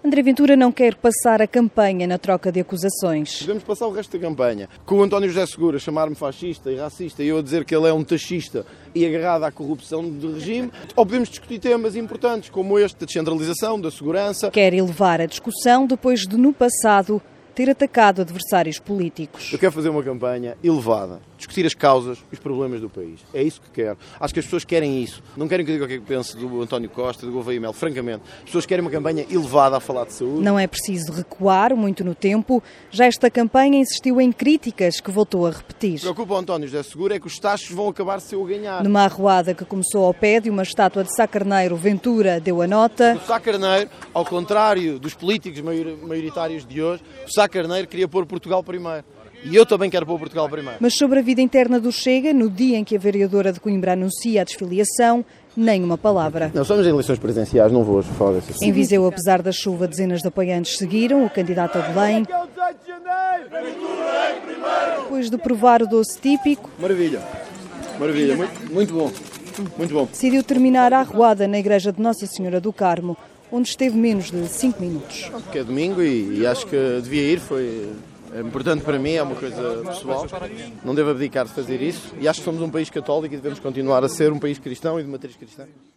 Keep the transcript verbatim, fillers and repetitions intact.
André Ventura não quer passar a campanha na troca de acusações. Podemos passar o resto da campanha com o António José Segura chamar-me fascista e racista e eu a dizer que ele é um taxista e agarrado à corrupção do regime. Ou podemos discutir temas importantes como este da descentralização, da segurança. Quer elevar a discussão depois de, no passado, ter atacado adversários políticos. Eu quero fazer uma campanha elevada, discutir as causas e os problemas do país. É isso que quero. Acho que as pessoas querem isso. Não querem que eu diga o que é que penso do António Costa, do Gouveia Melo. Francamente, as pessoas querem uma campanha elevada a falar de saúde. Não é preciso recuar muito no tempo. Já esta campanha insistiu em críticas que voltou a repetir. O que preocupa o António José Segura é que os taxos vão acabar se eu ganhar. Numa arruada que começou ao pé de uma estátua de Sá Carneiro, Ventura deu a nota. O Sá Carneiro, ao contrário dos políticos maioritários de hoje, o Sá Carneiro queria pôr Portugal primeiro. E eu também quero pôr Portugal primeiro. Mas sobre a vida interna do Chega, no dia em que a vereadora de Coimbra anuncia a desfiliação, nem uma palavra. Não, somos em eleições presidenciais, não vou falar dessas. Em Viseu, apesar da chuva, dezenas de apoiantes seguiram o candidato a Belém. Depois de provar o doce típico... Maravilha, maravilha, muito, muito bom, muito bom. Decidiu terminar a arruada na igreja de Nossa Senhora do Carmo, onde esteve menos de cinco minutos. Que é domingo e, e acho que devia ir, foi... É importante para mim, é uma coisa pessoal, não devo abdicar de fazer isso e acho que somos um país católico e devemos continuar a ser um país cristão e de matriz cristã.